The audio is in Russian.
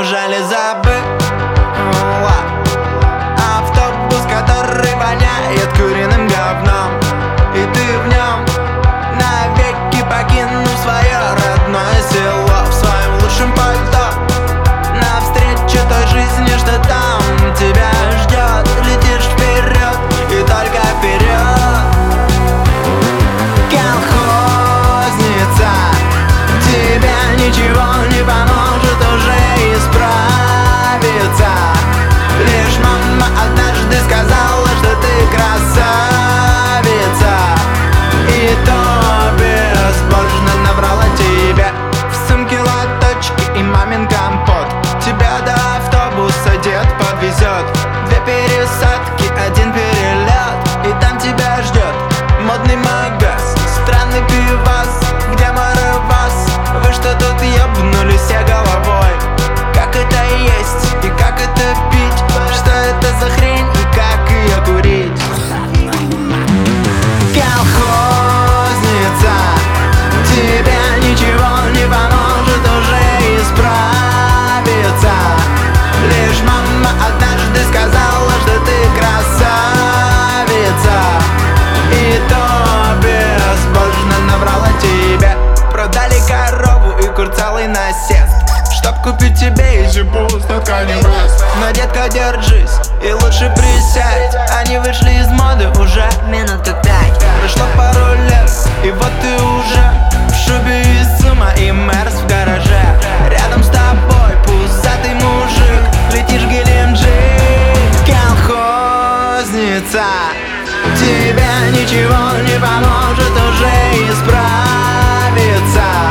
неужели забыла? Автобус, который воняет куриным говном, и ты в нем навеки покинув свое родное село. В своем лучшем пальто навстречу той жизни, что там тебя ждет. Летишь вперед и только вперед. Колхозница, тебе ничего не поможет уже исправиться. Лишь мама однажды сказала, что ты красавица, и то безбожно набрала тебе в сумке лоточки и мамин компот. Тебя до автобуса дед подвезет. 2 пересадки, 1 перелет, и там тебя ждет модный магаз, странный пивас, где вас. Вы что тут ебнулись все головой? Как это есть и как это пить? Что это за хрень и как ее курить? Колхозница, тебе ничего не поможет уже исправиться. Лишь мама однажды сказала, что ты красавица, и то безбожно набрала тебе. Продали корову и курцалый насест, чтоб купить тебе изи буст от Kanye West. Но, детка, держись и лучше присядь. Они вышли из моды уже минут как 5. Прошло пару лет, и вот ты уже в шубе из ЦУМа и Мерс в гараже. Рядом с тобой пузатый мужик, летишь в Геленджик. Колхозница, тебе ничего не поможет уже исправиться.